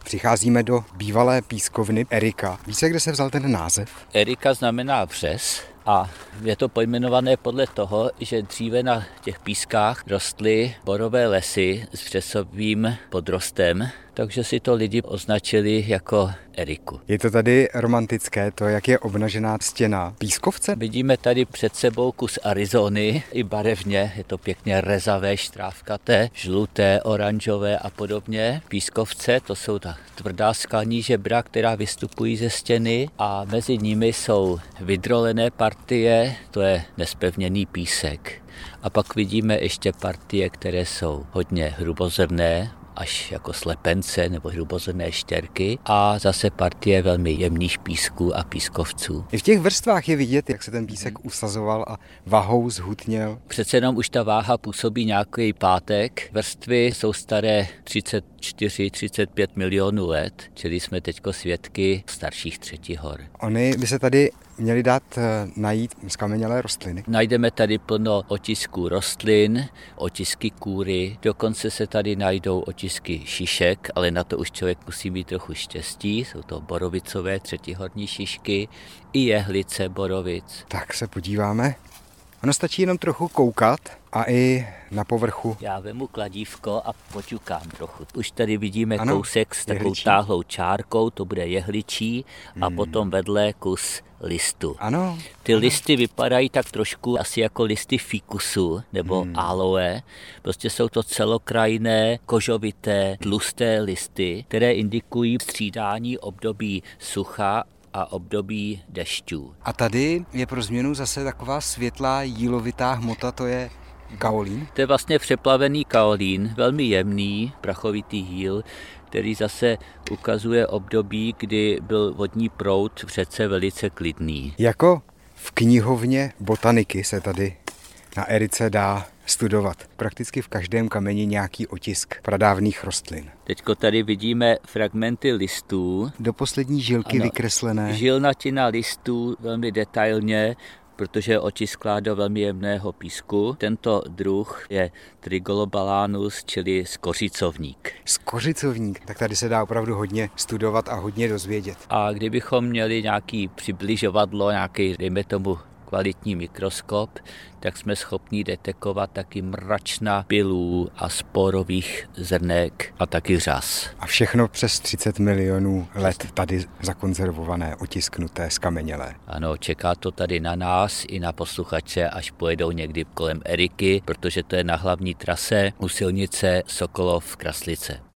Přicházíme do bývalé pískovny Erika. Víte, kde se vzal ten název? Erika znamená vřes a je to pojmenované podle toho, že dříve na těch pískách rostly borové lesy s vřesovým podrostem, takže si to lidi označili jako Eriku. Je to tady romantické, to, jak je obnažená stěna pískovce? Vidíme tady před sebou kus Arizony, i barevně, je to pěkně rezavé, štrávkaté, žluté, oranžové a podobně. Pískovce, to jsou ta tvrdá skalní žebra, která vystupují ze stěny a mezi nimi jsou vydrolené partie, to je nespevněný písek. A pak vidíme ještě partie, které jsou hodně hrubozrnné, až jako slepence nebo hrubozrnné štěrky a zase partie velmi jemných písků a pískovců. I v těch vrstvách je vidět, jak se ten písek usazoval a vahou zhutněl. Přece jenom už ta váha působí nějaký pátek. Vrstvy jsou staré 34-35 milionů let, čili jsme teďko svědky starších třetihor. Ony by se tady měly dát najít zkamenělé rostliny. Najdeme tady plno otisků rostlin, otisky kůry, dokonce se tady najdou otisky šišek, ale na to už člověk musí mít trochu štěstí. Jsou to borovicové třetihorní šišky i jehlice borovic. Tak se podíváme. Ono stačí jenom trochu koukat a i na povrchu. Já vemu kladívko a poťukám trochu. Už tady vidíme ano, kousek s takovou táhlou čárkou, to bude jehličí a potom vedle kus listu. Ano. Ty listy vypadají tak trošku asi jako listy fikusu nebo aloe. Prostě jsou to celokrajné, kožovité, tlusté listy, které indikují střídání období sucha a období dešťů. A tady je pro změnu zase taková světlá jílovitá hmota, to je kaolín. To je vlastně přeplavený kaolín, velmi jemný, prachovitý jíl, který zase ukazuje období, kdy byl vodní proud v řece velice klidný. Jako v knihovně botaniky se tady na Erice dá studovat. Prakticky v každém kameni nějaký otisk pradávných rostlin. Teďko tady vidíme fragmenty listů. Do poslední žilky vykreslené. Žilnatina listů velmi detailně, protože je otisklá do velmi jemného písku. Tento druh je Trigolobalanus, čili skořicovník. Skořicovník, tak tady se dá opravdu hodně studovat a hodně dozvědět. A kdybychom měli nějaký přibližovadlo, nějaký, dejme tomu, kvalitní mikroskop, tak jsme schopni detekovat taky mračna pilů a sporových zrnek a taky řas. A všechno přes 30 milionů let tady zakonzervované, otisknuté, skamenělé. Ano, čeká to tady na nás i na posluchače, až pojedou někdy kolem Eriky, protože to je na hlavní trase u silnice Sokolov-Kraslice.